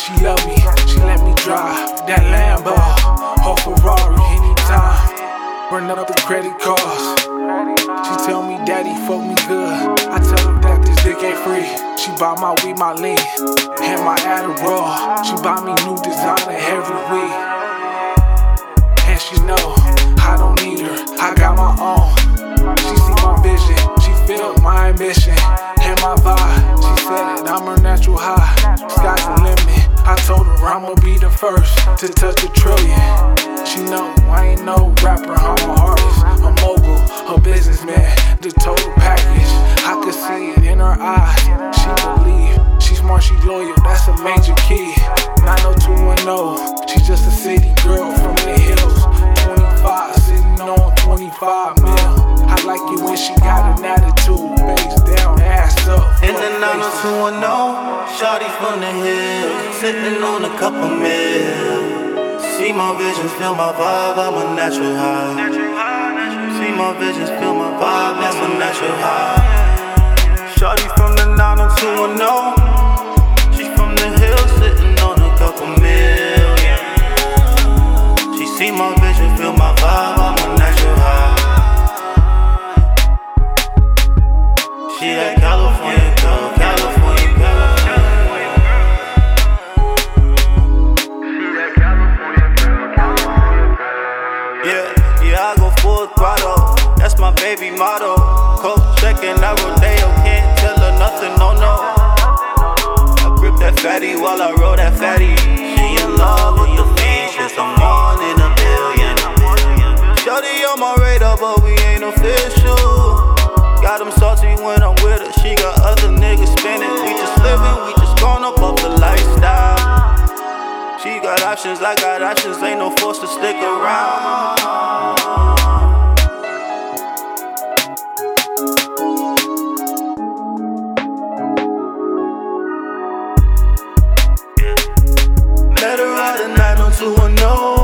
She love me, she let me drive that Lambo or Ferrari anytime. Run up the credit cards. She tell me, daddy, fuck me good. I tell her that this dick ain't free. She buy my weed, my lean, and my Adderall. She buy me new designer every week. And she know I don't need her, I got my own. She see my vision, she feel my ambition and my vibe. She said I'm her natural high, sky's the limit. I told her I'ma be the first to touch $1 trillion. She know I ain't no rapper, I'm an artist, a mogul, a businessman, the total package. I could see it in her eyes, she believe. She smart, she loyal, that's a major key. 90210, she's just a city girl from the hills. 25, sitting on 25 mil. I like it when she got an attitude, face down, ass up. In the 90210, shawty from the hill, sitting on a couple mil. See my visions, feel my vibe, I'm a natural high. See my visions, feel my vibe, that's a natural high. Shawty from the 90210, she from the hill, sitting on a couple mil. She see my vision, feel my vibe, I'm a natural high. She that California girl, California girl. Yeah, I go full throttle, that's my baby motto. Coke checking out Rodeo, can't tell her nothing, no. I grip that fatty while I roll that fatty. She in love with the features, I'm on in a billion. Shawty on my radar, but we ain't official. Got them salty when I'm with her, she got other niggas spinning. We just living, we just gone up off the lifestyle. She got options, I got options, ain't no force to stick around. Let her ride a 90210.